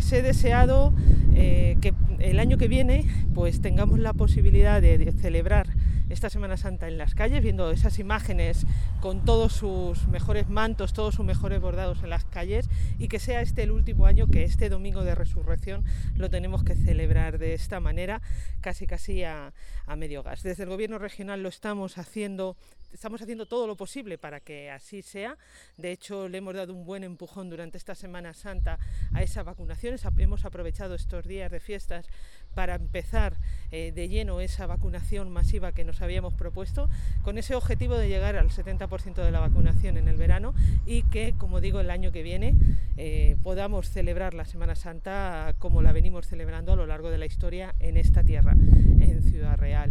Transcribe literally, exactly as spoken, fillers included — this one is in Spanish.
les he deseado eh, que el año que viene pues tengamos la posibilidad de, de celebrar esta Semana Santa en las calles, viendo esas imágenes con todos sus mejores mantos, todos sus mejores bordados en las calles, y que sea este el último año que este domingo de resurrección lo tenemos que celebrar de esta manera, casi casi a, a medio gas. Desde el Gobierno regional lo estamos haciendo, estamos haciendo todo lo posible para que así sea. De hecho, le hemos dado un buen empujón durante esta Semana Santa a esa vacunación. Hemos aprovechado estos días de fiestas para empezar eh, de lleno esa vacunación masiva que nos habíamos propuesto, con ese objetivo de llegar al setenta por ciento de la vacunación en el verano, y que, como digo, el año que viene eh, podamos celebrar la Semana Santa como la venimos celebrando a lo largo de la historia en esta tierra, en Ciudad Real.